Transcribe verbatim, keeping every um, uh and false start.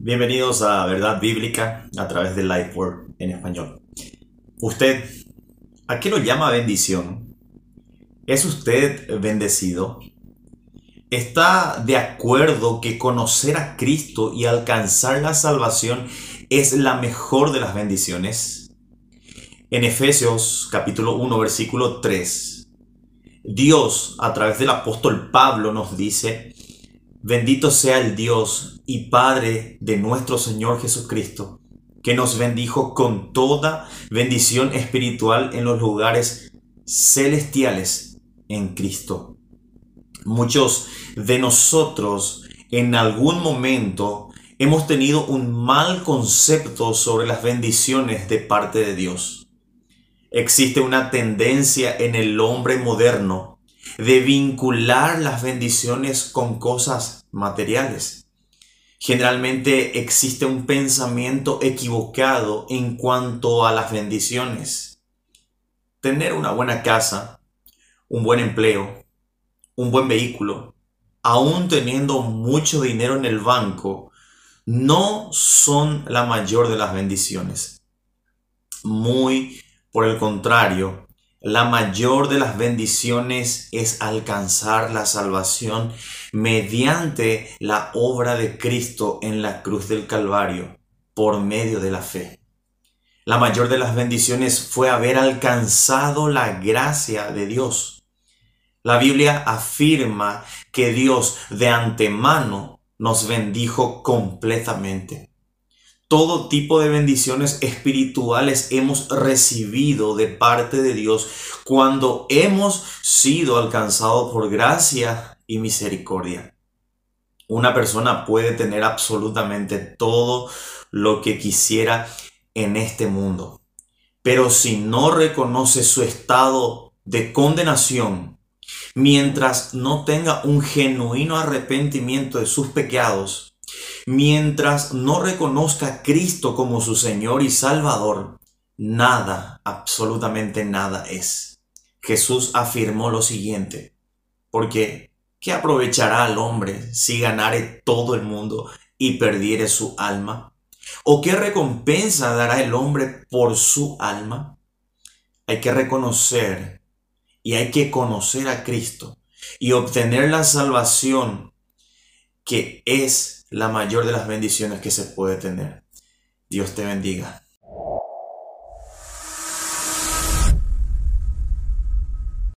Bienvenidos a Verdad Bíblica a través de Lifeword en español. ¿Usted a qué lo llama bendición? ¿Es usted bendecido? ¿Está de acuerdo que conocer a Cristo y alcanzar la salvación es la mejor de las bendiciones? En Efesios capítulo uno versículo tres, Dios a través del apóstol Pablo nos dice: bendito sea el Dios y Padre de nuestro Señor Jesucristo, que nos bendijo con toda bendición espiritual en los lugares celestiales en Cristo. Muchos de nosotros en algún momento hemos tenido un mal concepto sobre las bendiciones de parte de Dios. Existe una tendencia en el hombre moderno de vincular las bendiciones con cosas materiales. Generalmente existe un pensamiento equivocado en cuanto a las bendiciones. Tener una buena casa, un buen empleo, un buen vehículo, aún teniendo mucho dinero en el banco, no son la mayor de las bendiciones. Muy por el contrario, la mayor de las bendiciones es alcanzar la salvación mediante la obra de Cristo en la cruz del Calvario, por medio de la fe. La mayor de las bendiciones fue haber alcanzado la gracia de Dios. La Biblia afirma que Dios de antemano nos bendijo completamente. Todo tipo de bendiciones espirituales hemos recibido de parte de Dios cuando hemos sido alcanzados por gracia y misericordia. Una persona puede tener absolutamente todo lo que quisiera en este mundo, pero si no reconoce su estado de condenación, mientras no tenga un genuino arrepentimiento de sus pecados, mientras no reconozca a Cristo como su Señor y Salvador, nada, absolutamente nada es. Jesús afirmó lo siguiente: porque ¿qué aprovechará al hombre si ganare todo el mundo y perdiere su alma? ¿O qué recompensa dará el hombre por su alma? Hay que reconocer y hay que conocer a Cristo y obtener la salvación, que es la mayor de las bendiciones que se puede tener. Dios te bendiga.